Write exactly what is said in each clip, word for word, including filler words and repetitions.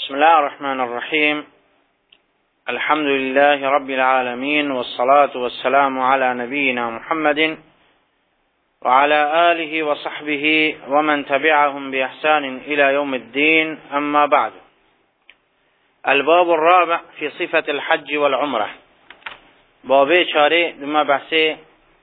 بسم الله الرحمن الرحيم. الحمد لله رب العالمين، والصلاة والسلام على نبينا محمد وعلى آله وصحبه ومن تبعهم بإحسان إلى يوم الدين. أما بعد، الباب الرابع في صفة الحج والعمرة. بابي چاره دما بحثي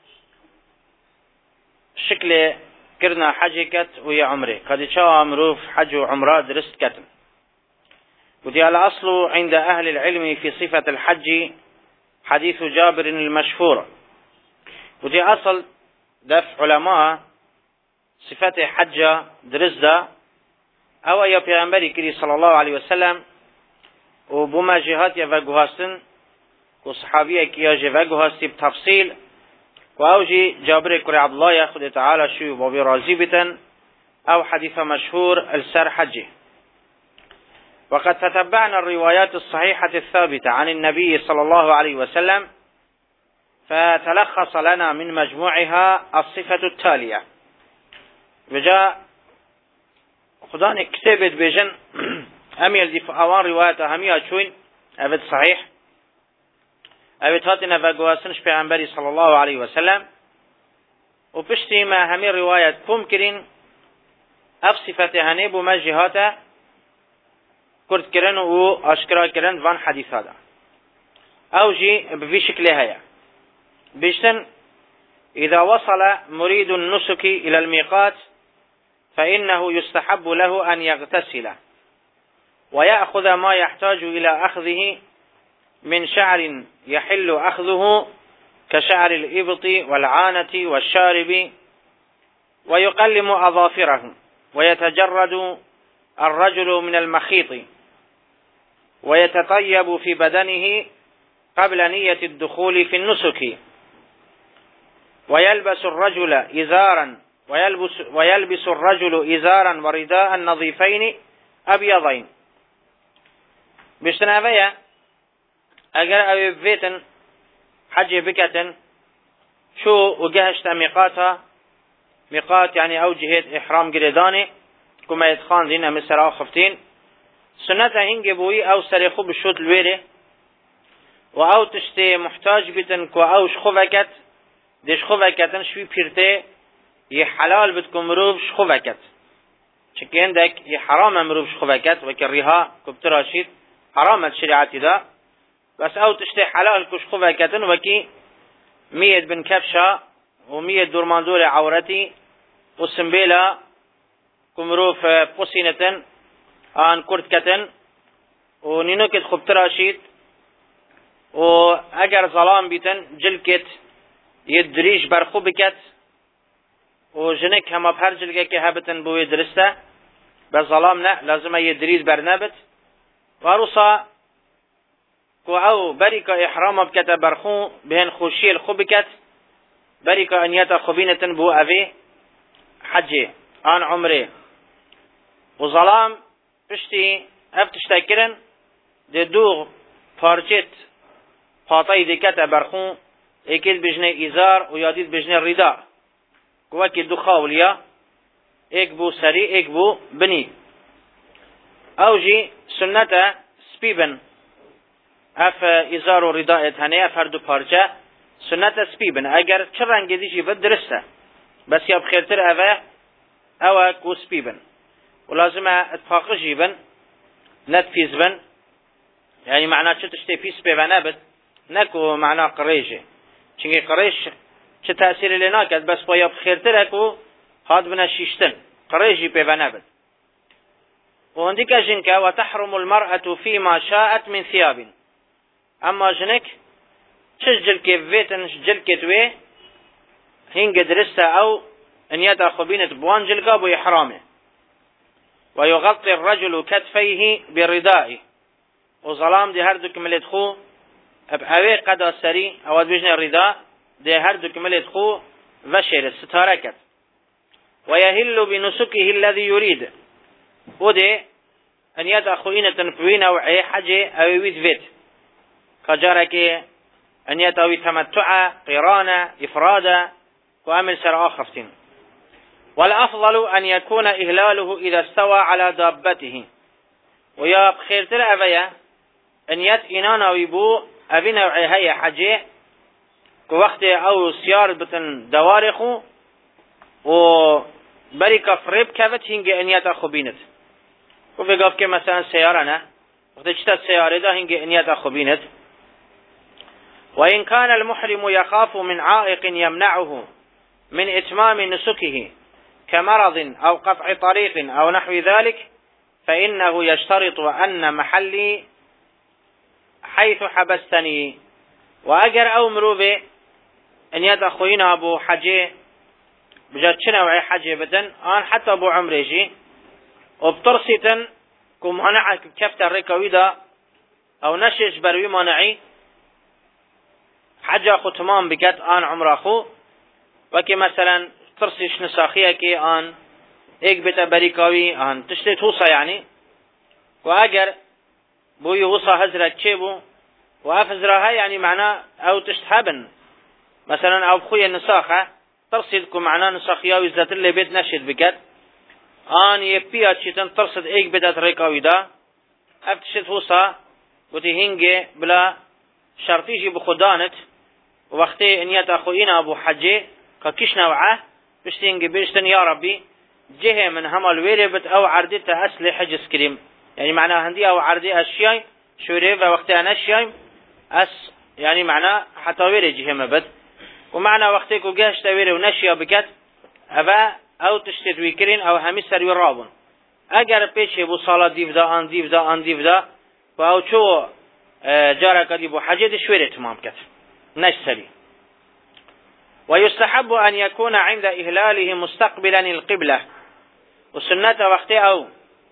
شكل كرنا حجكت ويا عمره قد شاء امروف حج وعمره درست كتن. ودي الأصل عند أهل العلم في صفة الحج حديث جابر المشهور. ودي أصل دف علماء صفة حج درزدا أو يا پیغمبر كري صلى الله عليه وسلم وبما جهات يفقهاستن وصحابية كيا جفقهاستی بتفصيل وأوجي جابر كري عبد الله ياخد تعالى شو بابي رازي بتن أو حديث مشهور السر حجه. وقد تتبعنا الروايات الصحيحة الثابتة عن النبي صلى الله عليه وسلم، فتلخص لنا من مجموعها الصفة التالية. وجاء خدان كتابت بجن أميل دي فأوان رواية همية شوين أبد صحيح أبد هاتنا فقواسنش بعنبري صلى الله عليه وسلم. وبشتي ما همي رواية كمكرين أف صفة هنيب ومجهاته كرد كرن و أشكرا كرن وان حديث هذا أو جي بفي شكلها هيا بيشتن إذا وصل مريد النسك إلى الميقات فإنه يستحب له أن يغتسل ويأخذ ما يحتاج إلى أخذه من شعر يحل أخذه كشعر الإبط والعانة والشارب، ويقلم أظافره، ويتجرد الرجل من المخيط، ويتطيب في بدنه قبل نية الدخول في النسك، ويلبس الرجل إزارا ويلبس, ويلبس الرجل إزارا ورداء نظيفين أبيضين. بشتنافيا أجر أبي بيتن حج بكتن شو وجهشت ميقاتها ميقات يعني أو جهة إحرام قرداني كما يتخان دينا مصر أو خفتين سنة هنجي بوي أو سريخو بالشوط الويري وأو تشتي محتاج بتن كو أو شخوفكت دي شخوفكتن شوي بيرتي يحلال بتكم مروب شخوفكت چكي عندك يحرام مروب شخوفكت وكريها كبتراشيد حرام الشريعة دا، بس أو تشتي حلال كو شخوفكتن وكي مية بن كفشة ومية دورماندور عورتي والسنبيلة كمروف بوسينتن آن كرد كتن ونينوكت خبتراشيد وأجر ظلام بيتن جلكت يدريش برخو بكت وجنك هما بهر جلكة كهبتن بوي درسته بس ظلام نا لازم يدريز برنبت وروسا كو أو بريكا إحرام بكت برخو بهن خوشي الخو بكت بريكا أنيتا خبينتن بو أفي حجي آن عمره وظلام پشتی اف تشتکرن ده دو پارچت پاتای دکت برخون ایکید بجنه ایزار و یادید بجنه ریدا کوکی دو خاولیا ایک بو سری ایک بو بنی او جی سنت سپیبن اف ایزار و ریدایت هنه اف هر دو پارچه سنت سپیبن اگر چه رنگی دیجی بد درسته بس یا بخیرتر اوه اوه کو سپیبن ولازم اتفاق جيبن نتفيز بن يعني معناه شو تشتي فيس بيفنابت نكو معناه قريجة چنگي قريش چه تأثير لنا كد بس بايا بخير تركو هاد بنا شيشتن قريجي بيفنابت. وعندك جنك وتحرم المرأة فيما شاءت من ثياب، اما جنك تشجل كيفيتن شجل كتوي هنگ درسته او ان يدا خبينة بوان جلقا بو يحرامه. ويغطي الرجل كتفيه بردائه وظلام دي هر دو كملت خو ابعوي قدا سري او بجن الرداء دي هر دو كملت خو وشير ستاركت. ويهل بنسكه الذي يريد ودي ان يدخل إن تنفوين او اي حاجة او يويد فيت كجارك ان يتوي تمتع قرانا افرادا وامل سر آخفتين. والأفضل أن يكون إهلاله إذا استوى على دابته ويا بخير ترى أبيا انيت إنانا ويبو أبي نوعي هيا حجي كوقت أو سيار بتن دوارخو و بريكا فريب كافت هنجي انيت أخو بينت وفي قف كي مثلا سيارنا وقت اجتت سيارة دا هنجي انيت أخو بينت. وإن كان المحرم يخاف من عائق يمنعه من إتمام نسكه كمرض أو قطع طريق أو نحو ذلك فإنه يشترط أن محلي حيث حبستني. وأجر أو مروبي أن يدخلين أبو حجي بجد شنوعي حجي بدن آن حتى أبو عمريجي وبطرسيتن كم منع كفت الركوي دا أو نشج بروي منعي حجة أخو تمام بكت آن عمر أخو وكي مثلا ترسيش نساخية كي آن ايك بتا بريكاوي آن تشتت هوصا يعني وأجر بوي هوصا هزرة تشيبو وأفزرها يعني معناه أو تشتهبن مثلا أو بخويا النساخة ترصدكم معناه نساخية ويزدت اللي بيت نشد بكت آن يبيات شيتن ترصد ايك بتا ريكاوي دا افتشت هوصا وتي هنجي بلا شرطيجي بخدانت ووقتي ان يتاخوين ابو حجي ككش نوعه بشتينجي بيشتن يا ربي جهه من هم الويربت او عردته اصل حج سكريم يعني معناه هندي او عردي اشياء شوري وقتي انا اشياء اس يعني معناه حتى ويري جهه مبد ومعنى وقتي كو جهش تويري ونشيا بكت ابا او تشتت ويكرين او همسر ورابون اگر پیش ابو صلاه ديفدا ان ديفدا ان ديفدا باو چو جارك ابو حجي شويري تمام كت نشسري. ويستحب أن يكون عند إهلاله مستقبلا القبلة والسنة وقتي أو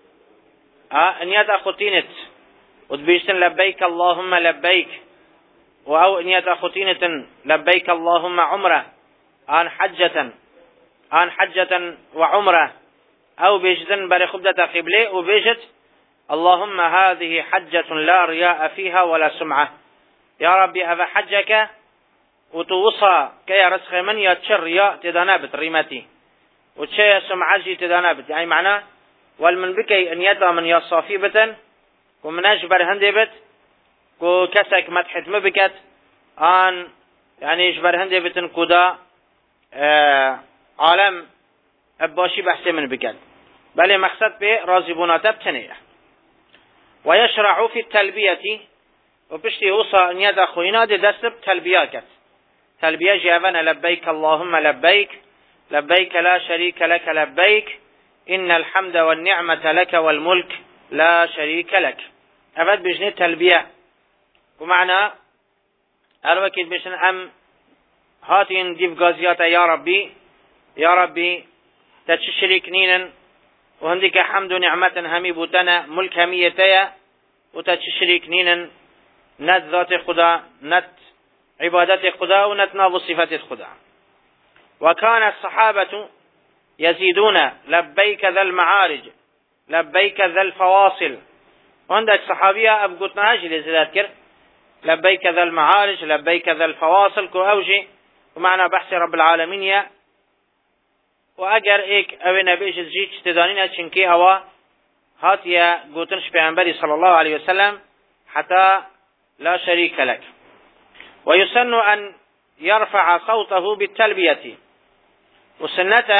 أن يتأخطينت وتبيشتن لبيك اللهم لبيك أو أن يتأخطينت لبيك اللهم عمره آن حجة آن حجة وعمره أو بيجتن بري خبدة قبلة وبيجت اللهم هذه حجة لا رياء فيها ولا سمعة يا ربي أبا حجك وتوصى كي رسخ من يتشر يا تدانابت ريمتي وتشي سمعجي تدانابت يعني معناه والمن بكي أن يدى من يصافي بتن ومن أجبر هندبت وكسك مدحت مبكت آن يعني يجبر هندبتن كدا آه عالم أباشي بحثي من بكت بل مقصد به رازبونا تبتنية. ويشرع في التلبية وبشتي وصى أن يدى خوينا دي دسب تلبياكت تلبية جابنا لبيك اللهم لبيك لبيك لا شريك لك لبيك إن الحمد والنعمة لك والملك لا شريك لك أبد بجنة تلبية ومعنى الوكيد بجن أم هاتين ديف غازيات يا ربي يا ربي تتشريك نينا وهندك حمد ونعمة همي بوتنا ملك هميتيا وتتشريك نينا نت ذات خدا نت عبادة خدا ونتناب صفات خدا. وكان الصحابة يزيدون لبيك ذا المعارج لبيك ذا الفواصل وعندك صحابية أبقتنا هاجي لزيادات كر لبيك ذا المعارج لبيك ذا الفواصل كو أوجي ومعنى بحث رب العالمين يا وأجر إيك أبي نبيش الزيج تدانين أتشنكي أوا هاتيا قوتنش بعنبري صلى الله عليه وسلم حتى لا شريك لك. ويسن أن يرفع صوته بالتلبية وسنة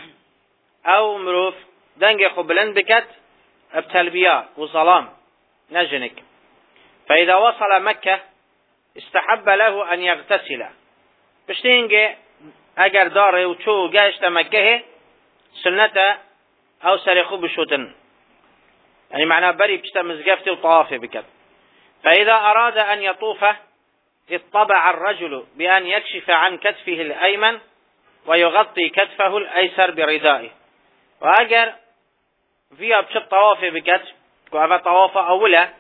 أو مروف دنج قبلن بكت بتلبية وظلام نجنك. فإذا وصل مكة استحب له أن يغتسل بشتينج أجر داره وشو جاشت مكة سنة أو سرخو بشوتن يعني معناه بري بشتا مزقفتي وطوافي بكت. فإذا أراد أن يطوف اطبع الرجل بأن يكشف عن كتفه الأيمن ويغطي كتفه الأيسر بردائه. وأجر فيها بشت طوافي بكت وهذا طواف أولا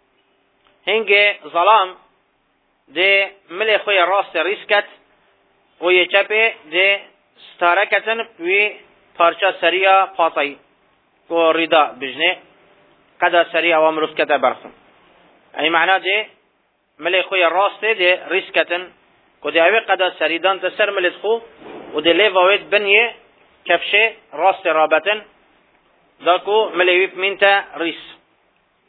هنجي ظلام دي ملي خويا راس ريسكت ويجبه دي ستاركتن في پارچا سريا پاطي و رداء بجنه قدا سريا وامروف كتا برخم يعني معناه دي ملي خويا راس دي ريسكتن كودي اوي قدا سريدان تسر ملت خو ودي ليفاويت بنيه كفشه راس رابطن داكو ملي ويب منتا ريس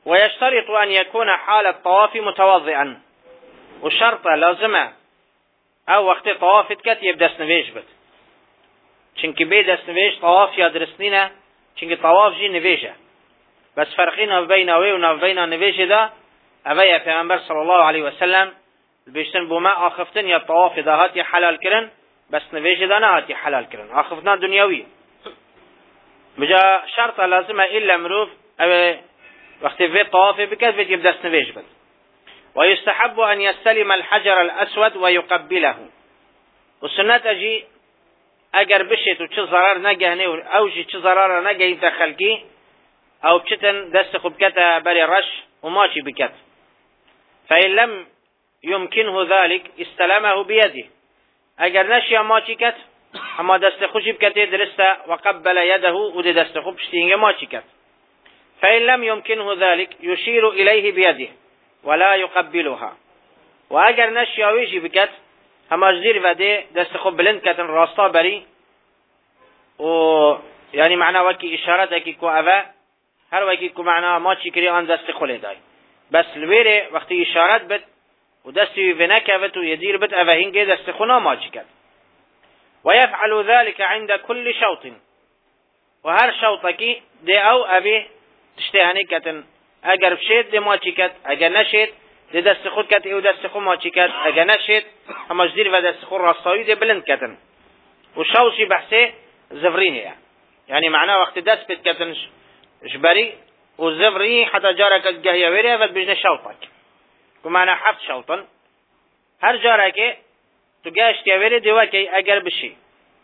ويشترط أن يكون حال الطواف متوضئا، والشرط لازمه او وقت طواف كت يب دست نویش بد، چونکه بی دست نویش طواف یا درستنینه، چونکه طواف جی نویشه، بس فرقی نو بین اوی و نو بین نویش دا اوی پیغمبر صلی الله علیه و سلم بیشتن بوما آخفتن یا طواف دا هاتی حلال کرن، بس نویش دا نه هاتی حلال کرن، آخفتنا دنیاوی. بجا شرط لازمه الا مروف او وقت في طواف بكت يب دست نویش بد. ويستحب أن يستلم الحجر الأسود ويقبله، والسنة أجي أجر بشت وش ضرر نجهني أو شيء ضرر نجه يدخلكي أو بشتن دست خبكته بري رش وماشي بكت، فإن لم يمكنه ذلك استلمه بيده، أجر نشي ماشي كت أما دست خشي بكته درسته وقبل يده ودي دست خبشتين ماشي كت، فإن لم يمكنه ذلك يشير إليه بيده ولا يقبلها، واگر نشیاویجی بکت هماش دیر وده دست خوب بلند کتن راستا بری و یعنی معنی وکی اشارت اکی کو اوه هر وکی کو معنی ما چی کری آن دست خوله دای، بس لویره وقتی اشارت بد و دستی ونکوت و یدیر بد اوه هنگه دست خونا ما چی کت. ويفعل ذلك عند كل شوط، وهر شوطکی ده او اوه تشتهنی کتن، اگر بشید ده ما چی کت، اگر نشید ده دست خود کت او دست خود ما چی کت، اگر نشید هماش دیر و دست خود راستاوی ده بلند کتن. و شوشی بحثه زفرینه، یعنی معنی وقت دست بید کتن جبری و زفرینی حتی جاره کت گهیا ویره و بجن شوطک که معنی حفت شوطن، هر جاره که تو گشت ویره دیوه که اگر بشی.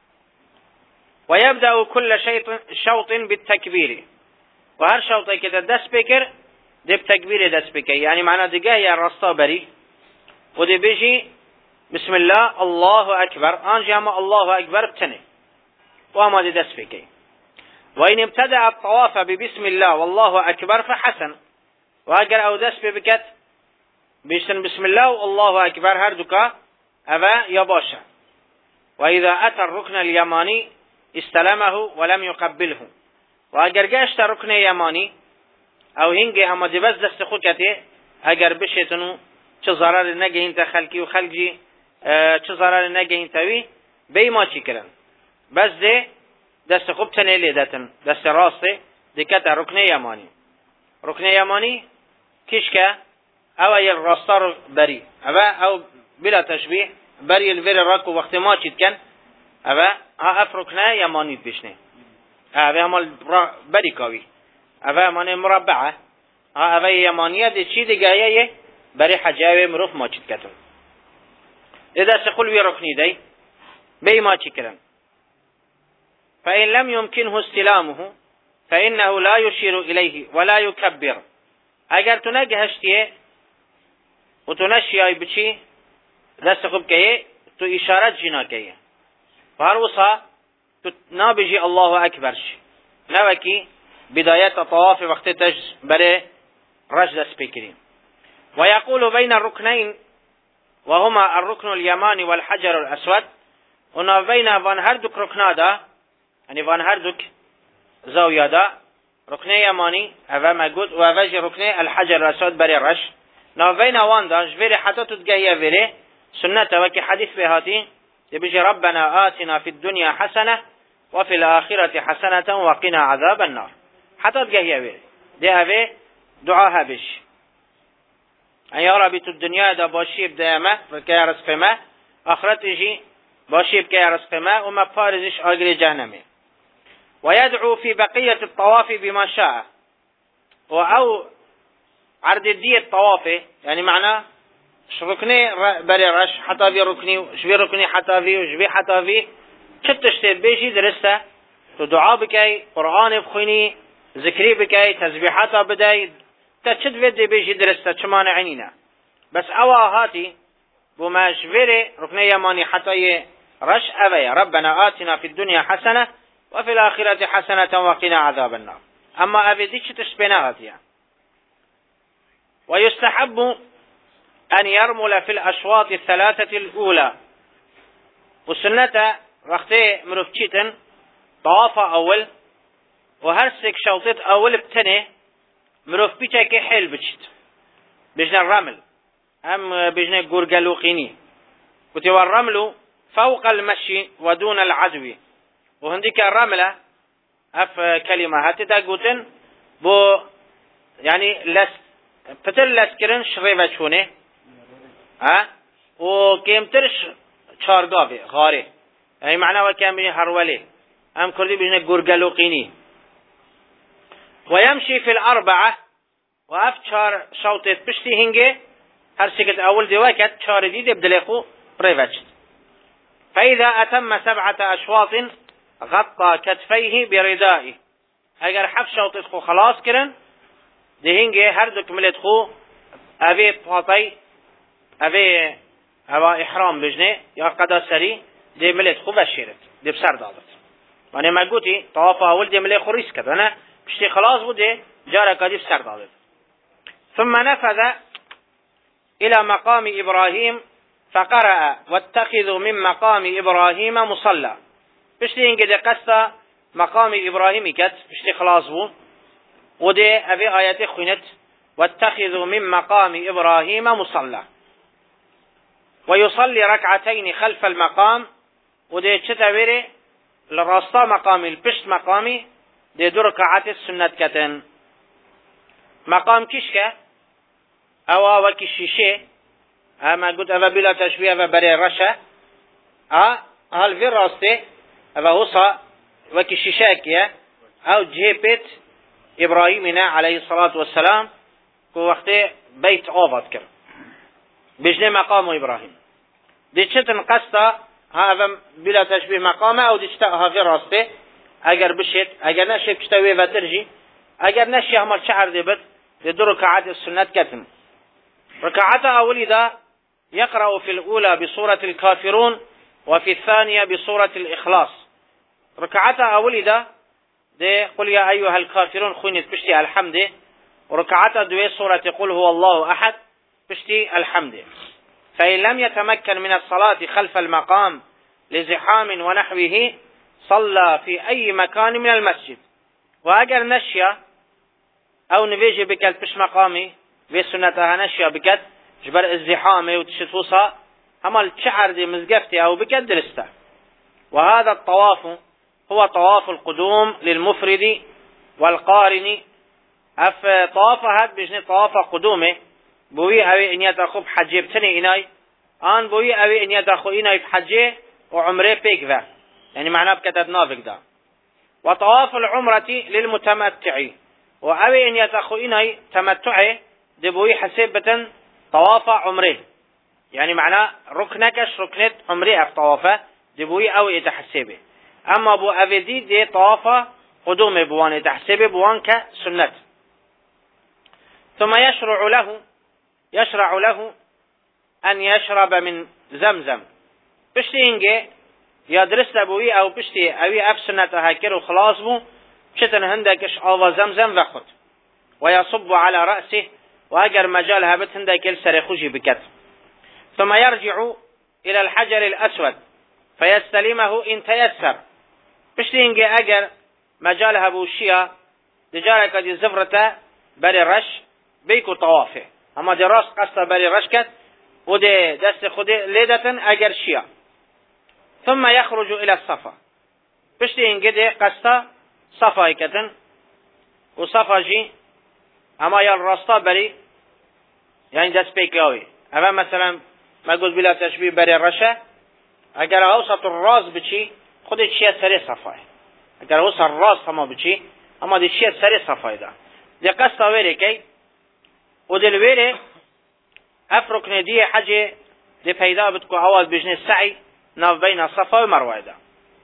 ويبدأ كل شوط بالتكبير، وهر شوطه که دست بکر ده بتكبير دست بکر، یعنی معنی دیگه یا راستا بری و ده بجی بسم الله الله اکبر، آنجا هم الله اکبر بتنه و اما ده دست بکر. و این ابتدأ الطواف ببسم الله والله اکبر فحسن، و اگر او دست بکت بیشتن بسم الله والله اکبر هر دوکا اوه یا باشه. و اذا اتى الركن اليماني استلمه ولم يقبله، و اگر گشت رکن یمانی او هنگی اما دی بس دست خود کتی اگر بشیتنو چه ضرر نگهین تا خلقی و خلقی چه ضرر نگهین تاوی بی ما چی کرن، بس دی دست خوب تنه لیدتن دست راسته دی کتا رکن یمانی. رکن یمانی کش که او ایل راستا رو بری او او بلا تشبیه بری الویر راکو وقت ما چید کن او اف رکن یمانی بشنه اوه همال بری کاوی اوه همان مربعه اوه یمانیه ده چی دیگه یه بری حجاوه مروف ما چید کتن ده دست خلوی رکنی دی بی ما چی کرن. فإن لم يمكنه استلامه فإنه لا يشير إليه ولا يكبر، اگر تو نگهشتیه و تو نشیای بچی دست خوب که تو اشارت جنا که فهر وصا تو نابجي الله أكبر نوكي بداية طواف وقت تج بري رجل سبيكرين. ويقول بين الركنين وهما الركن اليماني والحجر الأسود، ونا بين فان هردك ركنا دا يعني فان هردك زاوية دا ركن يماني هذا موجود وفاجي ركن الحجر الأسود بري رش نا بين وان دا جبري حتى تتجاهي فيري سنة وكي حديث بهاتي يبجي ربنا آتنا في الدنيا حسنة وفي الآخرة حسنة وقنا عذاب النار حتى تجاهي فيري دي هذا دعاها بش أن يرى بيت الدنيا دا باشي بدايمة فكي رزق ما آخرته باشي بكي رزق ما وما بارزش آقل جهنمي. ويدعو في بقية الطواف بما شاء، أو عرض الدية الطواف يعني معناه ركني بري رش حتى في ركني شبي ركني حتى في وشبي حتى في شتشتي بيجي درسته دعاء بكي قرآن بخيني ذكري بكي تسبيحات بداي تشد فيدي بيجي درسته شمان عينينا بس أوا هاتي بما شبيري ركني يماني حتى رش أبي ربنا آتنا في الدنيا حسنة وفي الآخرة حسنة وقنا عذاب النار. أما أبي ديك تشبينا هاتيا. ويستحب أن يرمل في الأشواط الثلاثة الأولى، والسنة وقتي مرفتشيتن طواف أول وهرسك شوطت أول بتنه مروف بيتا كي حيل بجت بجنا الرمل أم بجنا قرقلوقيني كتوا الرمل فوق المشي ودون العدو وهنديك الرملة أف كلمة هاتتا قوتن بو يعني لس فتل لسكرن شريفة شونه ها وكيمترش شارقافي غاري أي معنى وكامل هرولي أم كردي بجنا قرقلوقيني ويمشي في الأربعة وأفشار شوطة بشتي هنجي هرسكت أول دواكت شار دي بدلقو بريفاتشت فإذا أتم سبعة أشواط غطى كتفيه بردائه أجر حف شوطة خو خلاص كرن دي هنجي هردك ملت خو أبي باطي أبي أبا إحرام بجنة يا قدا سري دي ملت خو بشيرت دي بسر دادت وأنا ما قلتي طوافة أول دي ملت خو ريسكت أنا بشتي خلاص بودي جارك دي بسر دادت ثم نفذ إلى مقام إبراهيم فقرأ واتخذوا من مقام إبراهيم مصلى بشتي إنجد قصة مقام إبراهيم كت بشتي خلاص بو ودي أبي آيات خنت واتخذوا من مقام إبراهيم مصلى ويصلي ركعتين خلف المقام ودي تشتبري للرسطة مقامي البشت مقامي دي دو ركعات السنة كتن مقام كشكة أو وكي الشيشة أما قلت أبا بلا تشبيه أبا بري رشا أه هل في راسته أبا هصا وكي الشيشة أو جيبت إبراهيمنا عليه الصلاة والسلام كو وقت بيت أوفاد كر بجنة مقام إبراهيم دي تشتن قصة هذا بلا تشبيه مقامه أو دي تشتاها في راسته أجر بشت أجر نشي بشتوي فترجي أجر نشي همال شعر دي بد دي دو ركعات السنة كتم ركعتها أولي ذا يقرأ في الأولى بصورة الكافرون وفي الثانية بصورة الإخلاص ركعتها أولي ذا دي قل يا أيها الكافرون خوينت بشتي الحمد وركعتها دوي صورة قل هو الله أحد بشتي الحمد فإن لم يتمكن من الصلاة خلف المقام لزحام ونحوه صلى في أي مكان من المسجد وأجر نشيا أو نفيجي بكت بش مقامي في سنتها نشيا بكت جبر الزحامة وتشتوصا هما الشعر دي مزقفتي أو بكت درسته وهذا الطواف هو طواف القدوم للمفرد والقارن أف طواف هاد بجني طواف قدومه بوي أوي إن يتأخو بحجي بتني إناي آن بوي أوي إن يتأخو إناي بحجي وعمره بيك ذا يعني معناه بكتب نافق دا وطواف العمرة للمتمتع وأوي إن يتأخو إناي تمتعي دبوي حسيبة طواف عمره يعني معناه ركنكش ركنت عمره في طوافه دبوي أوي يتحسبه أما بو أوي دي دي طواف قدوم بوان يتحسبه بوان كسنة ثم يشرع له يشرع له أن يشرب من زمزم بشتي إنجي يدرس أبوي أو بشتي أوي أبسنة هكر وخلاص بو شتن هندكش آوا زمزم وخد ويصب على رأسه وأجر مجال هبت هندك السر خوشي بكت ثم يرجع إلى الحجر الأسود فيستلمه إن تيسر بشتي إنجي أجر مجال هبوشيا دجالك دي زفرته بري رش بيكو طوافه اما دي راس قصة بري رشكت ودي دست خودي ليدة اجر شيا ثم يخرج الى الصفا بشتي انجدي قصة صفا يكتن وصفا جي اما يال راستا بري يعني دست بيكاوي اما مثلا ما قلت بلا تشبيه بري رشا اگر اوسط الراس بچي خودي چيه سري صفا اگر اوسط الراس هما بچي اما دي چيه سري صفا دا دي قصة ويري كي ودل ويري افرق نديه حاجة دي پیدا بتكو اول بجنه السعي ناف بين صفا ومروه دا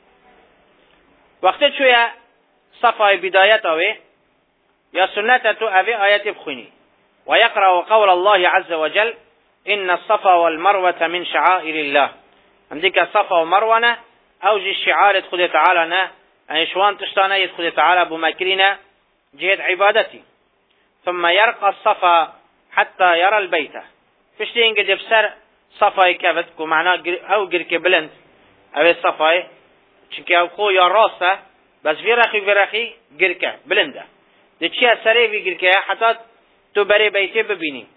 وقت شوية صفا بداية اوه يا سنة تو اوه آيات بخوني ويقرأ قول الله عز وجل إن الصفا والمروة من شعائر الله عندك صفا ومروة اوجي الشعار خد تعالى أن شوان تشتانا يدخل تعالى بمكرنا جهة عبادتي ثم يرقى الصفا حتى يرى البيت فشتين قد يبسر صفا يكبت معناه أو قرك بلند أو الصفا شكي أو خو يا راسه بس في رخي في رخي قرك بلنده ده چی سری بگیر که حتی تو بری بیتی ببینی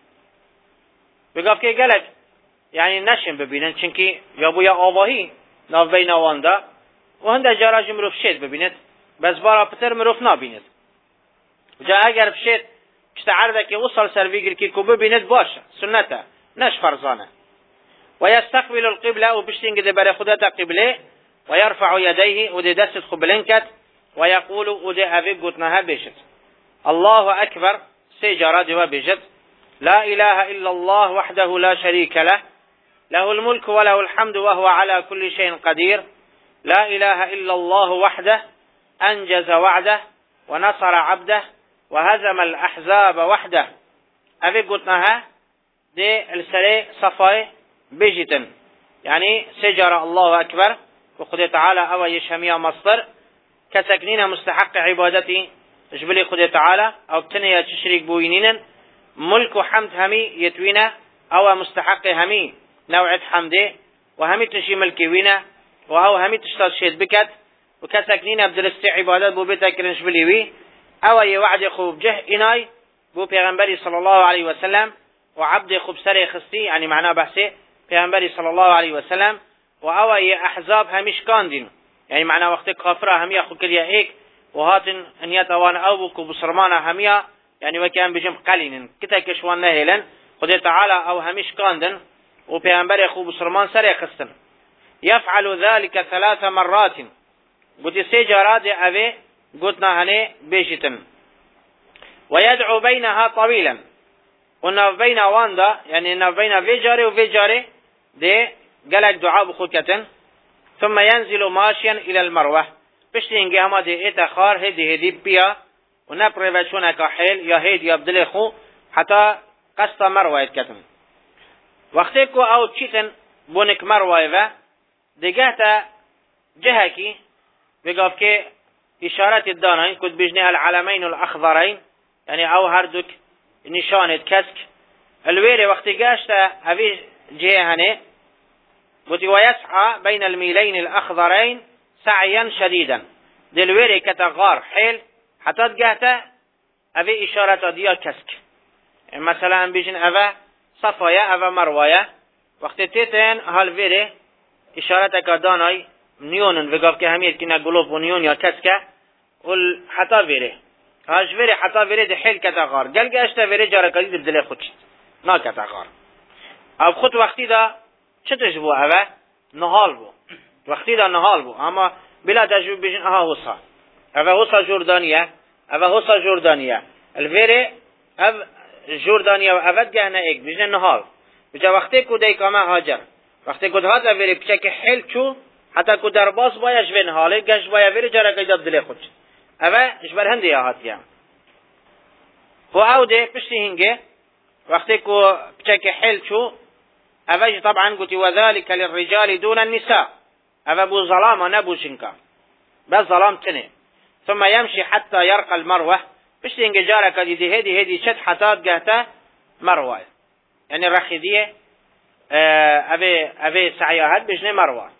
بگاف که گلک یعنی نشن ببینن چونکی یا بویا آواهی ناو بین آوانده و هنده جاراج مروف شید ببیند بس بارا پتر مروف نابیند جا اگر بشید پشت عرضه که وصل سر بگیر که کو ببیند باشه سنته نش فرزانه ويستقبل القبلة وبشتين قد بري خدتا قبلة ويرفع يديه ودي دست خبلنكت ويقول ودي أبي قتناها بيشت الله أكبر سيجارة دوا بيشت لا إله إلا الله وحده لا شريك له له الملك وله الحمد وهو على كل شيء قدير لا إله إلا الله وحده أنجز وعده ونصر عبده وهزم الأحزاب وحده أبي قتناها دي السري صفاي بيجتن يعني سجر الله أكبر وخذ تعالى أو يشهميها مصدر كسكنين مستحق عبادتي اجبلي خذ تعالى أو تنيا تشريك بوينين ملك وحمد همي يتوينا أو مستحق همي نوعة حمده وهمي تشي ملكي وينا وأو همي تشتاز شيد بكت وكسكنين بدرستي عبادات بو بيتك رنشبلي وي أو يوعد خوب جه إناي بو پیغمبري صلى الله عليه وسلم وعبد خوب سري خستي يعني معناه بحثي پیغمبری صلی الله علیه و سلم و اوای احزاب همیش کاندین یعنی معنا وقتی کافر همیا خو کلیه ایک و هاتن انیت اوان او کو بسرمان همیا یعنی وکان بجم قلینن کتا کشوان نهلن خدای تعالی او همیش کاندن و پیغمبر خو بسرمان سر خستن يفعل ذلك ثلاث مرات قلت سيجارات اوی قلتنا هنه بيشتن ويدعو بينها طويلا ونف بين واندا يعني نف بين فيجاري وفيجاري دي قالك دعاء بخوكتن ثم ينزل ماشيا الى المروه بشتين قاما دي اتخار هدي هدي بيا ونبري بشونا كحيل يا هيد يبدل خو حتى قصة مروه يتكتن وقتكو او تشيتن بونك مروه و دي قهتا جهكي بقاف كي اشارات الدانين كنت بجنها العلمين الاخضرين يعني او هردك نشانة كسك الويري وقت قاشتا هذه جهة ويسعى بين الميلين الأخضرين سعيا شديدا دي الويري كتغار حيل حتى قاشتا هذه إشارة ديال كسك مثلا بيجن أفا صفايا أفا مروايا وقت تيتين هالويري إشارة كداناي نيون وقف كهمير كنا قلوب ونيون يا كسكة حتى ويري هاش ویری حتی ویری ده حیل کتا غار گل گشته ویری جاره کلی دل خودش نا کتا غار او خود وقتی دا چتش بو اوه نهال بو وقتی دا نهال بو اما بلا تجربه بجن اها حسا اوه حسا جردانیه اوه حسا جردانیه الویری او جردانیه و اوه گهنه ایک بجن نهال بجا وقتی که دیک اما هاجر وقتی که هاجر ویری بچه که حیل چو حتی که در باز بایش وی نهاله گشت باید ویری جاره کلی دل خودش اوه اجبر هندی هاتیم خو او ده پشتی هنگه وقتی که بچک حل شو اوه طبعا قلت وذلك للرجال دون النساء اوه بو ظلامه نبو شنكا بس ظلام تنه ثم يمشي حتى يرقى المروه پشتی هنگه جاره که دیده هدی هدی شد حتى قهتا مروه يعني رخيدية اوه اوه سعيهات بجنه مروه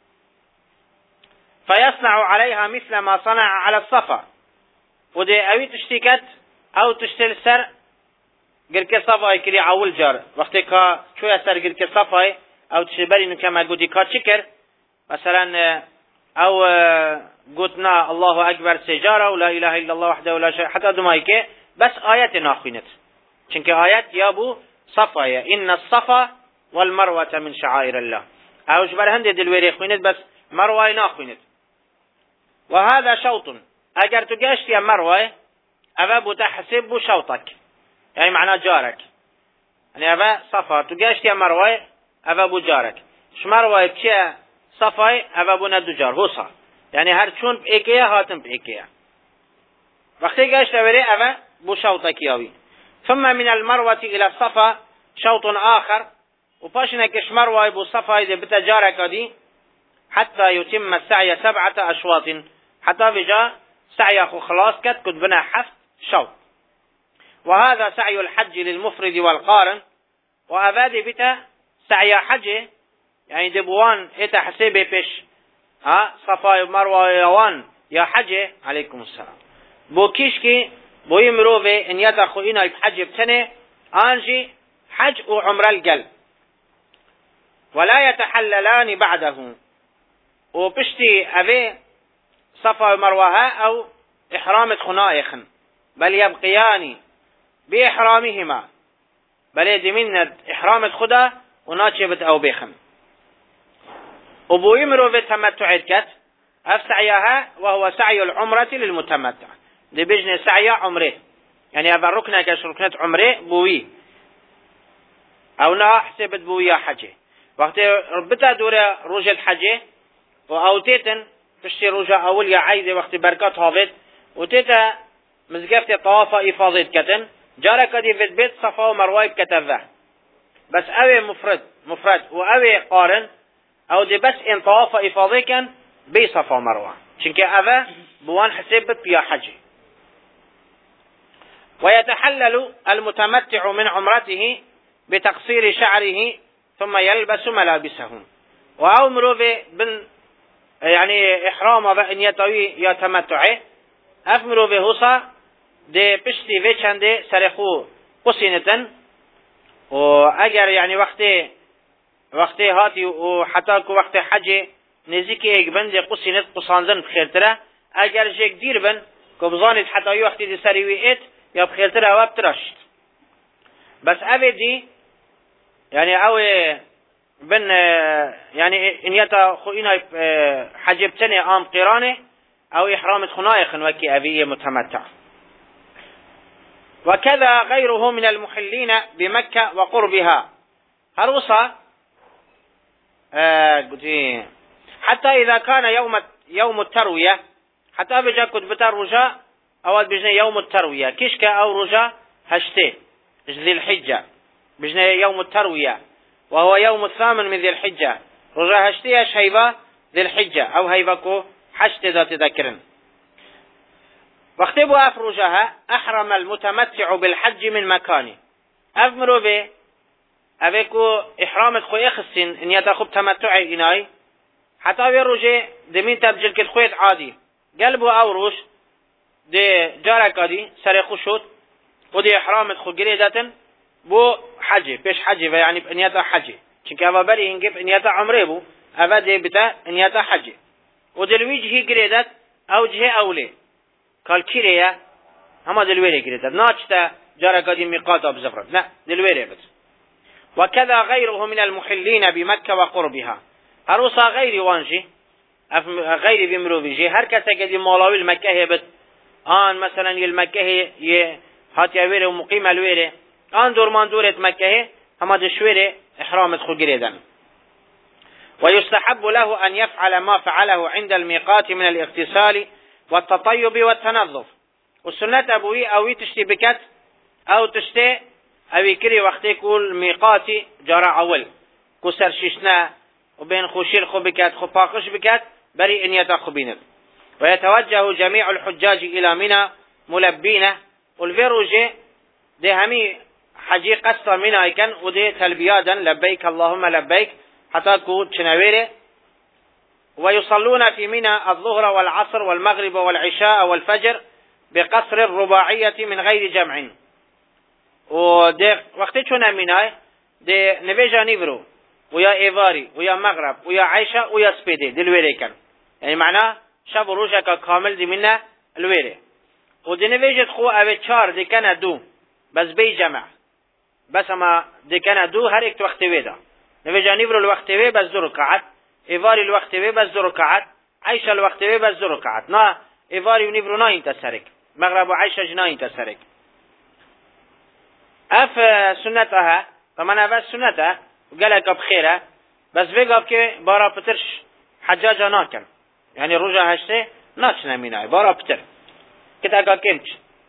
فيصنع عليها مثل ما صنع على الصفا ودي اوي تشتيكت او تشتل سر قرك صفا كري عول جار وقتی که شوية سر قرك صفا او تشبري نكما قدي كا شكر مثلا او قلتنا الله اكبر سجارة ولا اله الا الله وحده ولا شيء حتى دمائك بس آيات ناخوينت چنك آيات يابو صفا ان الصفا والمروة من شعائر الله او جبر هندي دلويري خوينت بس مروة ناخوينت وهذا شوط اگر تو گشت یا مروه اوه بو تحسب بو شوطك يعني معنى جارك يعني اوه صفا تو گشت یا مروه اوه بو جارك ش مروه بچه صفا اوه بو ندو جار حسا يعني هر چون ایکیه هاتم ایکیه وقتی گشت اوه اوه بو شوطك ياوي ثم من المروة الى الصفا شوط آخر وباشنك ش مروه بو صفا اذا بتجارك دي حتى يتم السعي سبعة أشواط حتى بجاء سعي أخو خلاص كت كنت بنا حفت شوط وهذا سعي الحج للمفرد والقارن وأبادي بتا سعي حج يعني دبوان إتا حسيبه بيش ها صفا مروة يوان يا حج عليكم السلام بو كيشكي بوي مروفي ان يدخو إنا بحج بتنه آنجي حج وعمر القلب ولا يتحللان بعده وبشتي أبي صفا ومروها أو إحرام خنائخ بل يبقيان بإحرامهما بل يدمين إحرام خدا وناتشبت أو بيخن وبو يمرو في تمتع كت أفسعيها وهو سعي العمرة للمتمتع دي بجن سعي عمره يعني أبا ركنة كشركنة عمره بوي أو نا حسبت بويا حجه وقت ربطة دورة روجة الحجه وأوتيتن تشتي روجة أول يا عايزة وقت بركات هافت وتيتا مزقفت طوافة إفاضة كتن جارك دي في البيت صفا ومرواي بكتفه بس أوي مفرد مفرد وأوي قارن أو دي بس إن طوافة إفاضة كان بي صفا ومروة شنك أبا بوان حسبت بيا حجه ويتحلل المتمتع من عمرته بتقصير شعره ثم يلبس ملابسه وأمر بن يعني إحرام بأن يتوي يتمتعه أفمر بهوصا دي بشتي في چنده سرخو قصينتن وأجر يعني وقت وقت هاتي وحتى كو وقت حج نزيكي ايك بن دي قصينت قصانزن بخيرتره أجر جيك دير بن كو بزانت حتى وقت دي سريوي ات يا بخيرتره وابترشت بس أبي دي يعني أو بن يعني إن يتا خوينا حجبتني آم قرانه أو إحرام خنائخ وكي أبي متمتع وكذا غيره من المحلين بمكة وقربها هروسا آه حتى إذا كان يوم يوم التروية حتى بجا كنت بتر رجاء أول بجنا يوم التروية كشكا أو رجاء هشتي ذي الحجة بجنا يوم التروية وهو يوم الثامن من ذي الحجة رجاء هشتي اش هيبا ذي الحجة أو هيبكو حشت ذات ذكرن واختبوا أفرجها أحرم المتمتع بالحج من مكانه أفمروا به أبيكو إحرام الخوية خسين إن يتخب تمتعي إناي حتى يرجع دمين تبجل كالخوية عادي قلبوا أوروش دي جارك دي سريخو شوت ودي إحرام الخو قريدة بو حجي بيش حجي يعني بإنياتا حجي چونك أفا بري هنجي إنياتا عمره بو أفا دي بتا إنياتا حجي ودلويج هي قريدة أو جهة أولي قال كيريا هما دلويري قريدة ناچتا جارك دي ميقاتا بزفرد لا دلويري بس وكذا غيره من المحلين بمكة وقربها هروسا غيري وانجي غيري بمروفيجي هر كسا قدي مولاوي المكة هبت آن مثلا المكة هي هاتي ويري ومقيمة الويري آن دورمان دورة مكة هما دشويري إحرام خو قريدا ويستحب له أن يفعل ما فعله عند الميقات من الاغتسال والتطيب والتنظف والسنة أبوي أوي تشتي بكت أو تشتي أوي كري وقتي كل ميقاتي جرى أول كسر ششنا وبين خوشير خو بكت خو باقش بكت بري إن يتخو بينت ويتوجه جميع الحجاج إلى منى ملبين والفيروجي دي همي حجي قصة منى ايكن ودي تلبيادا لبيك اللهم لبيك حتى كود شنويري ويصلون في منى الظهر والعصر والمغرب والعشاء والفجر بقصر الرباعية من غير جمع ودي وقت شنا منى دي نبيجا نيفرو ويا ايفاري ويا مغرب ويا عيشة ويا سبيدي دي الويري كان يعني معناه شب روجك كامل دي منا الويري ودي نبيجت خو اوه چار دي كان دو بس بي جمع بس اما دي كان دو هر اكت وقت ويدا نبيجا نيفرو الوقت وي بس دو ركعات ايفاري الوقت وي بس دو ركعات عيشة الوقت وي بس دو ركعات نا ايفاري ونيفرو نا ينتسرك مغرب وعيشة جنا ينتسرك اف سنتها طبعا اف سنتها وقالك بخيرة بس بيقف كي بارا بترش حجاجة ناكن يعني رجع هشته ناتشنا ميناي بارا بتر كتا كنتش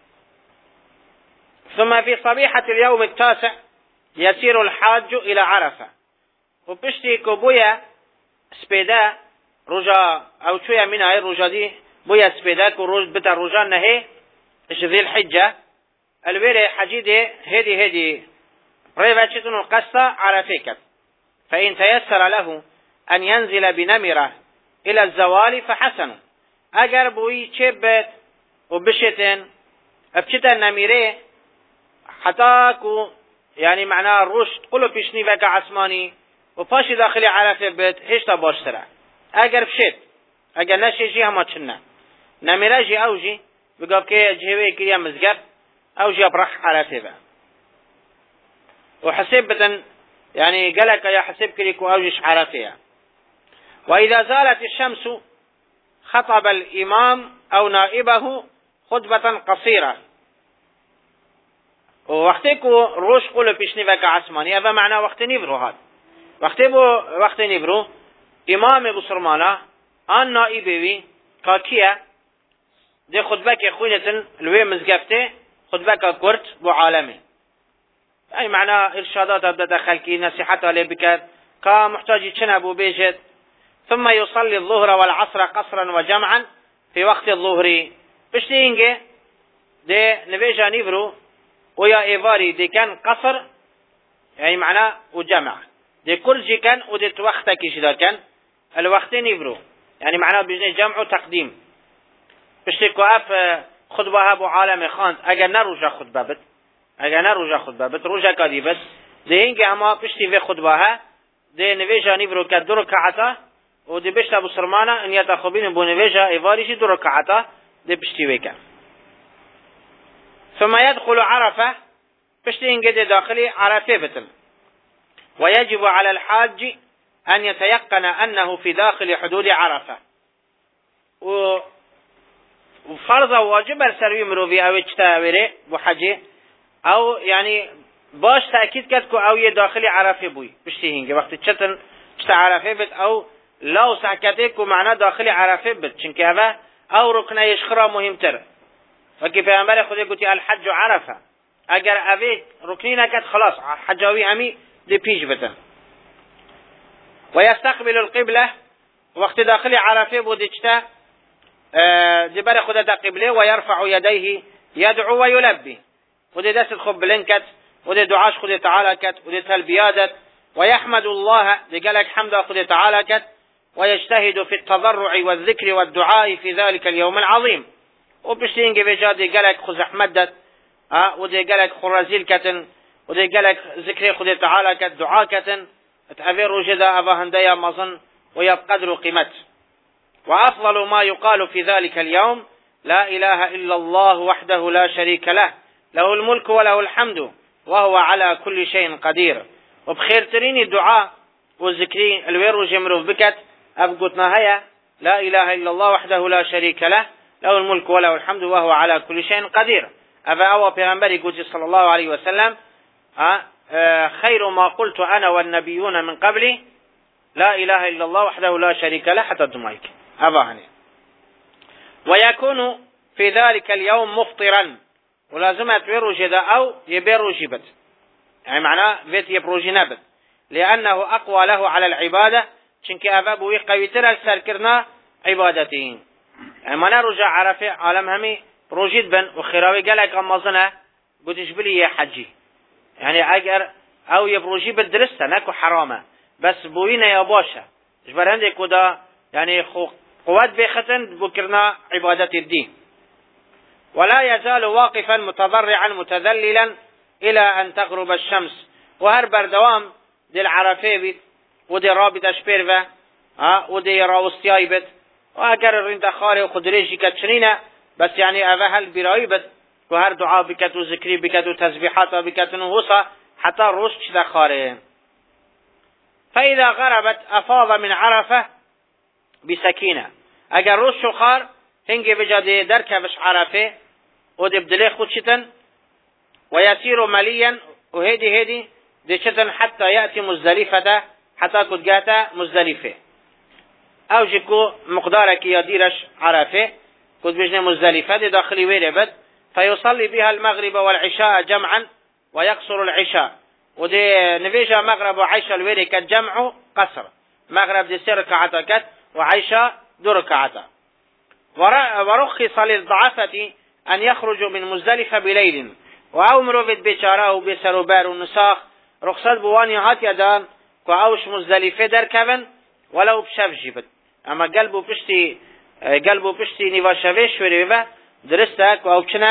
ثم في صبيحة اليوم التاسع يسير الحاج إلى عرفة وبشتي كوبويا سبيدا رجع أو شوية ميناي رجع دي بويا سبيدا كروج بتا رجع نهي إيش ذي الحجة الويري حجيدي هدي هدي ريفاتشتون القصة عرفيكت فإن تيسر له أن ينزل بنمرة إلى الزوال فحسن أجر بوي تشبت وبشتن ابچتا نمیره حتی کو يعني معناه روش قلو پیشنی وک عثمانی و پاش داخل عرفه بد هشتا باشتره اگر بشید اگر نشی جی هما چنه نمیره جی او جی بقاب که جهوه کریا مزگب او جی برح عرفه با وحسب بدن يعني قالك يا حسب كريكو اوجش عرفه واذا زالت الشمس خطب الامام او نائبه خطبة قصيرة ووقتی کو روش قول پیشنی وک عثمانی اوه معنا وقت نیبرو هاد وقتی بو وقت نیبرو امام بسرمانا آن نائبه وی که کیه ده خطبه که خوینتن لوی مزگفته خطبه که کرد بو عالمه أي معنى إرشادات أبدا خلقي نصيحتها لبكت كمحتاج تشنبو بيجت ثم يصلي الظهر والعصر قصرا وجمعا في وقت الظهر بشتينجي دي نبيجا نيفرو ويا إيفاري دي كان قصر يعني معنى وجمع دي كل جي كان ودي توقتك إشدا كان الوقت نيفرو يعني معنى بيجني جمع وتقديم بشتيكو أف خطبة أبو عالم خانت أجل نروجا خطبة بت اگر نه روژه خطبه بت روژه کادی بس ده اینکه اما پشتی و خطبه ها ده نویجا نیبرو که دو رکعتا و ده بشتا بسرمانا ان یتا خوبین بو نویجا ایواریشی دو رکعتا ده پشتی ویکا ثم يدخل عرفه پشتی اینکه ده داخلی عرفه بتن ويجب على الحاج ان يتيقن انه في داخل حدود عرفه و فرض واجب سروي مروي او اجتاوره بحجه او يعني باش تأكيد كد كو او داخل عرفه بوي بشتي هنگه وقت چتن چت عرفه بت او لو سحكته كو معنى داخل عرفه بت چنك هذا او ركن يشخرا مهمتر وكي پیغمبر خدا گوتي الحج عرفه اگر اوه ركنين كد خلاص حجاوي همي دي پیش بتن ويستقبل القبلة وقت داخل عرفه بودي چتا دي بر خدا دا قبله ويرفع يديه يدعو ويلبي ودي دست خب بلنكت ودي دعاش خد تعالى كت ودي تلبيادت ويحمد الله دي قالك حمد خد تعالى كت ويجتهد في التضرع والذكر والدعاء في ذلك اليوم العظيم وبشتين جبجا دي قالك خز احمدت اه ودي قالك خرازيل كتن ودي قالك ذكر خد تعالى كت دعاء كتن اتعبير رجدا ابا هنديا مظن ويبقدر قيمت وافضل ما يقال في ذلك اليوم لا اله الا الله وحده لا شريك له له الملك وله الحمد وهو على كل شيء قدير وبخير تريني الدعاء والذكرين الوير وجمرو بكت أبقتنا هيا لا إله إلا الله وحده لا شريك له له الملك وله الحمد وهو على كل شيء قدير أبا أوى بيغمبري قلت صلى الله عليه وسلم خير ما قلت أنا والنبيون من قبلي لا إله إلا الله وحده لا شريك له حتى دمائك أبا هني ويكون في ذلك اليوم مفطرا ولازم تبروجي دا أو يبروجي بد يعني معناه فيت يبروجي نبد لأنه أقوى له على العبادة شنك أبابه يقويتر أكثر كرنا عبادتين يعني ما نرجع عرفة عالم همي بروجيد بن وخيراوي قالك أمازنا قدش بلي يا حجي يعني أجر أو يبروجي بالدرسة ناكو حرامة بس بوينا يا باشا جبر هندك ودا يعني قوات بيختن بكرنا عبادة الدين ولا يزال واقفا متضرعا متذللا إلى أن تغرب الشمس وهربر دوام دي العرفة بيت ودي رابط أشبيرفة ها ودي راوستياي بيت وهكذا الرنت خاري وخدريجي كتشنينة بس يعني أفهل براي بيت وهر دعاء بكت وذكري بكت وتسبيحات بكت نهوصة حتى الرشد دا خاري فإذا غربت أفاض من عرفة بسكينة اگر رشد خار هنگي بجادي دركبش عرفة ودي بدلي خود شتن ويسير مليا وهيدي هيدي دي شتن حتى يأتي مزدلفة حتى كد جاتا مزدلفة او جيكو مقدارك يديرش عرفة كد بجنة مزدلفة دي داخلي ويربد فيصلي بها المغرب والعشاء جمعا ويقصر العشاء ودي نفيجا مغرب وعيشة الويري كالجمع قصر مغرب دي سير ركعتك وعيشة دو ركعتا ورخص للضعفة أن يخرجوا من مزدلفة بليل وأمروا في بيشارة وبسروبار والنساخ رخصت بواني هات يدان كأوش مزدلفة در كبن ولو بشف جيبت أما قلبو بشتي قلبو بشتي نيفا شفيش وريبا درستك وأو كنا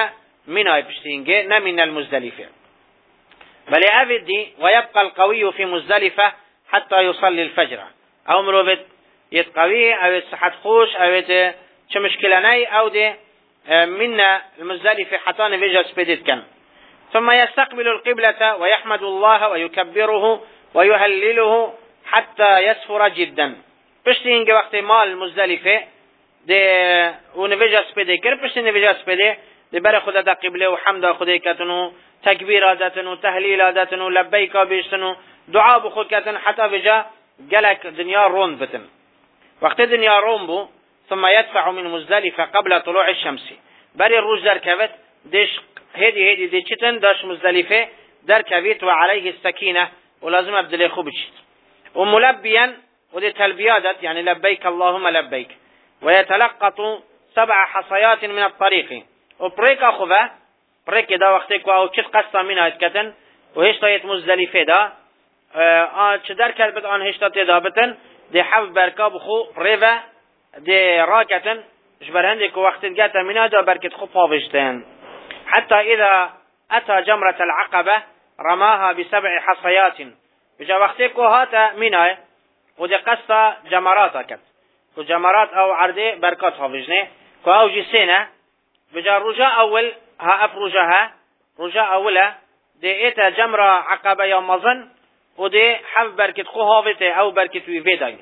مناي بشتينجي نمن المزدلفة بل أبدي ويبقى القوي في مزدلفة حتى يصلي الفجر أو مروفت يتقوي أو يتصحت خوش أو يت شو مشكلة ناي أو دي من المزدلفة حتى نفجر سبيدت كان ثم يستقبل القبلة ويحمد الله ويكبره ويهلله حتى يسفر جدا بشتينجي وقت مال المزدلفة دي ونفجر سبيدت كر بشتين نفجر سبيدت دي بره خدا دا قبله وحمد خدا كتنو تكبير داتنو تهليل داتنو لبيك بيشتنو دعاء بخود كتن حتى بجا جلك دنيا رون بتن وقت دنيا رون بو ثم يدفع من مزدلفة قبل طلوع الشمس بري الروج در كبت ديش هدي هدي دي چتن داش مزدلفة در كبت وعليه السكينة ولازم ابدلي خوبش وملبيا ودي تلبيادت يعني لبيك اللهم لبيك ويتلقط سبع حصيات من الطريق وبريك أخوة بريك دا وقتك أو كت قصة منها كتن وهشتايت مزدلفة دا آه چدر كالبت آن هشتايت دا بتن دي حف بركاب خو ريفا دي راكتن جبر هندك وقت جاتا منها دا بركت خو فاوشتن حتى إذا أتى جمرة العقبة رماها بسبع حصيات بجا وقتك هاتا منها ودي قصة جمرات كت وجمرات أو عرضي بركات فاوشنه كو أو جسينة بجا رجاء أول ها أف رجاها رجاء أولا دي إيتا جمرة عقبة يوم مظن ودي حف بركت خوهاوته أو بركت ويفيداي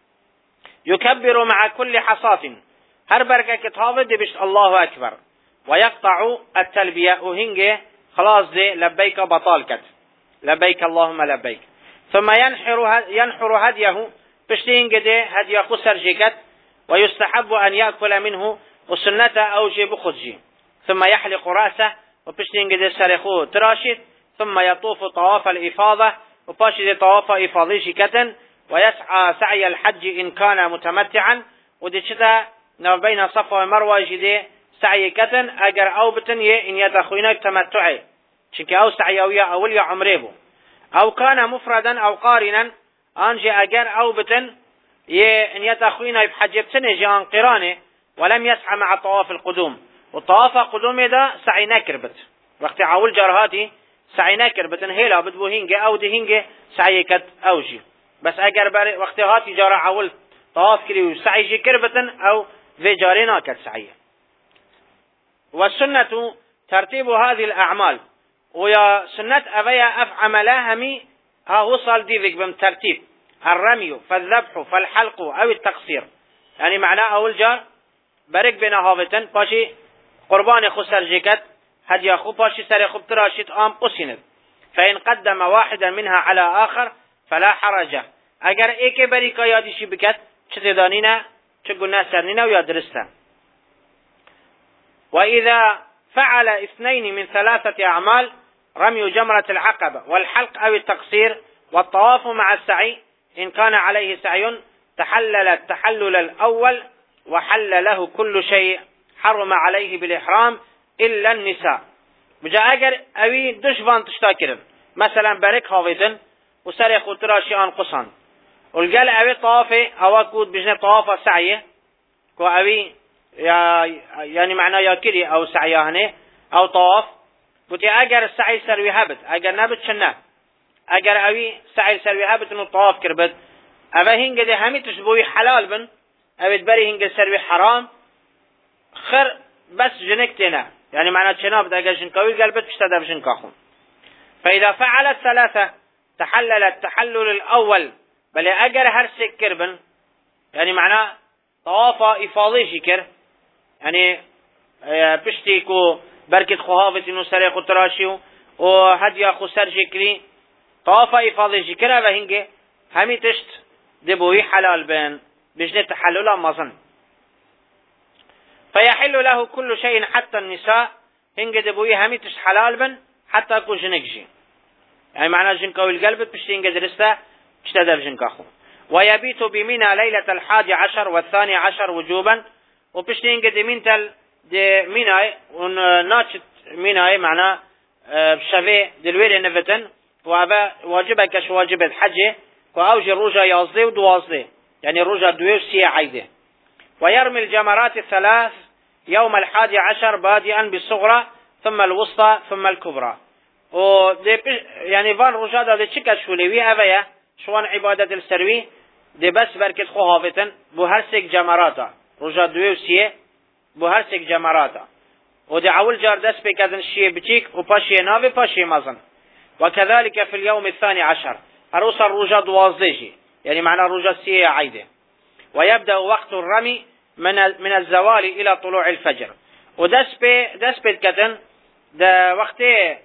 يكبر مع كل حصاة هر بركة كتهاوه دي بشت الله أكبر ويقطع التلبية وهنجي خلاص دي لبيك بطال كت لبيك اللهم لبيك ثم ينحر ينحر هديه بشتينج دي هديه خسر جيكت ويستحب أن يأكل منه وسنته أو جيب خدجي ثم يحلق رأسه وبشتين قد سرخو تراشد ثم يطوف طواف الإفاضة وباشد طواف إفاضي شكة ويسعى سعي الحج إن كان متمتعا ودي شتا بين صفا ومروة جدي سعي كتن أجر أو بتن إن يتخوينك تمتعي شكا أو سعيوية أو لي عمريبو أو كان مفردا أو قارنا أنجي أجر أو بتن إن يتخوينك بحج بتن جان قرانه ولم يسعى مع طواف القدوم والطواف قدوم ده سعي نكربت وقت عاول جرهاتي سعي نكربت هيلا بدبو هنجة أو دي هنجة سعي كت أوجي بس أجر بر وقت هاتي جرى عاول طواف كري وسعي جي كربت أو في جارنا كت سعي والسنة ترتيب هذه الأعمال ويا سنة أبيا أفعملها همي ها وصل ديفك بمترتيب الرمي فالذبح فالحلق أو التقصير يعني معناه أول جار برك بنا هافتن باشي قربان خسر جيكت هدي خو باشي سر خب تراشيت آم قسند فإن قدم واحدا منها على آخر فلا حرج اگر ایک بریکا یادیشی بکت چه تدانینا چه گناه سرنینا و یادرستا وإذا فعل اثنين من ثلاثة أعمال رمي جمرة العقبة والحلق أو التقصير والطواف مع السعي إن كان عليه سعي تحلل التحلل الأول وحل له كل شيء حرم عليه بالإحرام إلا النساء بجا أجر أوي دشفان تشتاكرن مثلا بريك هاويدن وسري خطراشي عن قصان والقال أوي طوافي أواكود بجنة طوافة سعيه كو أوي يعني معناه ياكري أو سعيانه أو طواف بتي أجر السعي سروي هبت أجر نبت شناه أجر أوي سعي سروي هبت إنه طواف كربت أبا هنجا ده همي تشبوي حلال بن أبي تبري هنجا سروي حرام خر بس جنكتنا يعني معناه شناب ده أجر جنكاوي قلبت بشتدى بجنكاخون فإذا فعلت ثلاثة تحلل التحلل الأول بل أجر هرسك كربن يعني معناه طوافة إفاضي شكر يعني بشتيكو بركة خهافة إنه سريق تراشيو وهدي أخو سر شكري طوافة إفاضي شكر وهنجي همي تشت دبوي حلال بين بجنة تحلل مظن فيحل له كل شيء حتى النساء هنجي دبوي همي تشت حلال بين حتى أكو جنكجي يعني معناه جنكاوي القلب بشتين قدرسته اشتدى بجنكاخو ويبيت بمنى ليلة الحادي عشر والثاني عشر وجوبا وبشتين قدمين تل دي منى وناتشت منى معناه بشافي دلويل نفتن وابا واجبه كش واجب الحج واوجي الرجا يصدي ودواصدي يعني الرجا دوير سي عيده ويرمي الجمرات الثلاث يوم الحادي عشر بادئا بالصغرى ثم الوسطى ثم الكبرى. و يعني فان رجادا دي چكت شولوي اويا شوان عبادة السروي دي بس بركت خو هافتن بو هر سيك جمراتا رجاد دوي وسيه بو هر سيك جمراتا و دي عول جار دست بكذن شيه بچيك و پاشيه ناوي پاشيه مزن. وكذلك في اليوم الثاني عشر أروس الرجاد وازدجي يعني معنى الرجاد سيه عيده. ويبدأ وقت الرمي من من الزوال إلى طلوع الفجر. ودس بي دس بكذن ده وقت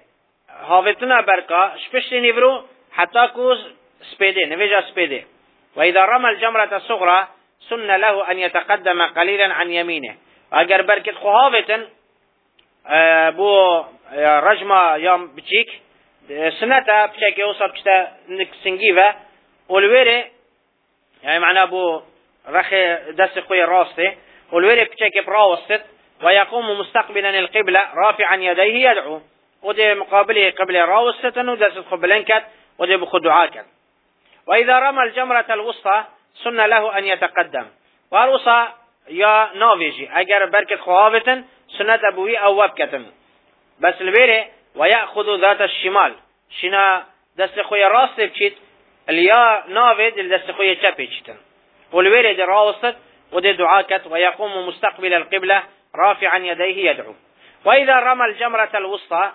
هافتنا بركا شبشت نيفرو حتى كوز سبيدي نفيجا سبيدي. وإذا رمى الجمرة الصغرى سن له أن يتقدم قليلا عن يمينه. أجر بركة خهافتن اه بو رجمة يوم بتشيك سنتا بشيك يوصل بشتا نكسنجيفا والويري يعني معناه بو رخي دست خوي راسته والويري بشيك براوستت ويقوم مستقبلا القبلة رافعا يديه يدعو ودي مقابله قبل راوستن ودست قبلنكت ودي بخدعاكت. وإذا رمى الجمرة الوسطى سن له أن يتقدم والوسطى يا نافيجي أجر بركة خوافتن سنة أبوي أو وابكتن بس البيري ويأخذ ذات الشمال شنا دست خويا راست بشيت اليا نافد دست خويا چپي چتن والبيري دي راوست ودي دعاكت ويقوم مستقبل القبلة رافعا يديه يدعو. وإذا رمى الجمرة الوسطى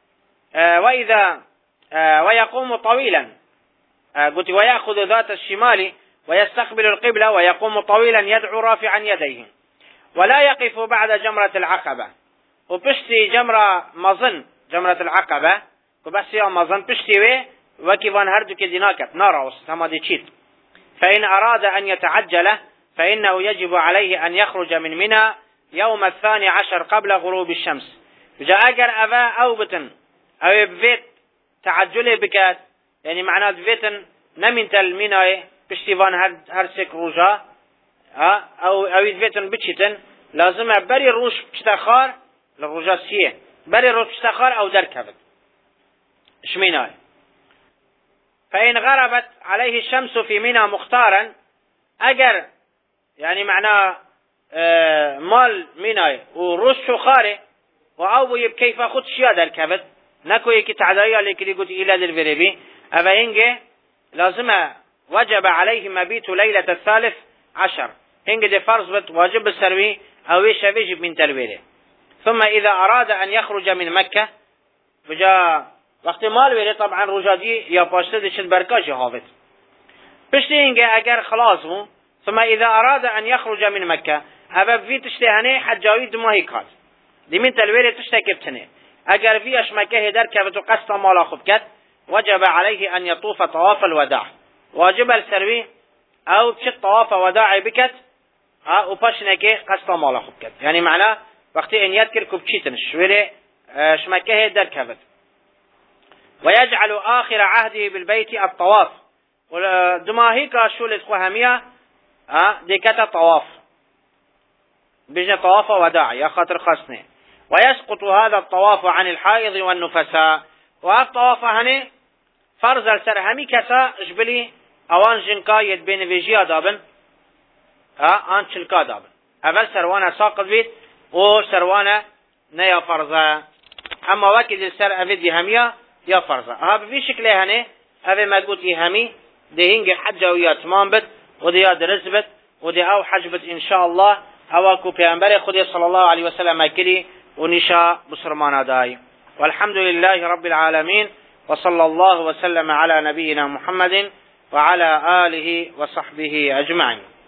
آه وإذا آه ويقوم طويلا آه قلت ويأخذ ذات الشمال ويستقبل القبلة ويقوم طويلا يدعو رافعا يديه. ولا يقف بعد جمرة العقبة وبشتي جمرة مظن جمرة العقبة وبس يا مظن بشتي وي وكيفان هردو كديناكت نارا وستما دي تشيت. فإن أراد أن يتعجل فإنه يجب عليه أن يخرج من منى يوم الثاني عشر قبل غروب الشمس. جاء أجر أبا أو بتن أو بفيت تعجله بكات يعني معناه بفيتن نمنت المنى بشتيفان هر هرسك روجا أو أو بفيتن بتشتن لازم بري روش بشتخار للرجا سيه بري روش بشتخار أو دركبت شميناي. فإن غربت عليه الشمس في منى مختارا أجر يعني معناه آه مال مناي وروش خاري وأو يبكيف خد شيا دركبت نكو يكي تعدايا لكي يقول إلى الفريبي أفا إنجي لازم وجب عليه مبيت ليلة الثالث عشر إنجي دي فرض بت واجب السروي أو يشفيج من تلويله. ثم إذا أراد أن يخرج من مكة فجاء وقت مال ويلي طبعا رجادي يا باشتد شد بركاش هافت بشتي إنجي أجر خلاصه. ثم إذا أراد أن يخرج من مكة أبا في تشتهني حجاوي دماهي كات دي من تلويله تشتكبتني اگر في اشمكه در كبت قصد مالا خب كت وجب عليه ان يطوف طواف الوداع واجب السروي او بشت طواف وداع بكت او باشنكه قصد مالا خب كت يعني معناه وقت ان يذكر كبشيتنش ويلي اشمكه در كبت. ويجعل اخر عهده بالبيت الطواف دماهي كاشول خوهميه دي كتا طواف بجن طواف وداع يا خاطر خاصني. ويسقط هذا الطواف عن الحائض والنفساء والطواف هني فرض السرهمي كسا جبلي اوان جنكا يد بين فيجيا دابن ها ان شلكا دابن اول سروانا ساقط بيت او سروانا نيا فرضا اما وقت السر افيد هميا يا فرضا ها بفي شكل هني افي مضبوط همي دهينج حجه ويا تمام بت ودي درس بت ودي او حجبت ان شاء الله هواكو پیامبر خدا صلى الله عليه وسلم اكلي ونشاء بسرمان داي. والحمد لله رب العالمين وصلى الله وسلم على نبينا محمد وعلى آله وصحبه أجمعين.